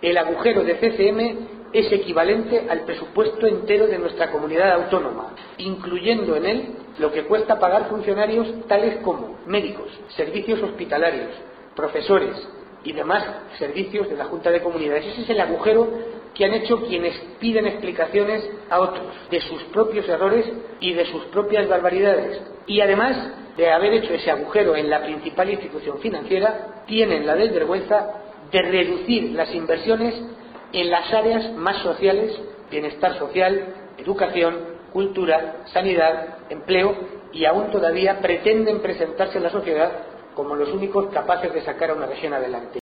el agujero de CCM es equivalente al presupuesto entero de nuestra comunidad autónoma, incluyendo en él lo que cuesta pagar funcionarios tales como médicos, servicios hospitalarios, profesores y demás servicios de la Junta de Comunidades. Ese es el agujero que han hecho quienes piden explicaciones a otros de sus propios errores y de sus propias barbaridades. Y además de haber hecho ese agujero en la principal institución financiera, tienen la desvergüenza de reducir las inversiones en las áreas más sociales: bienestar social, educación, cultura, sanidad, empleo, y aún todavía pretenden presentarse en la sociedad como los únicos capaces de sacar a una región adelante.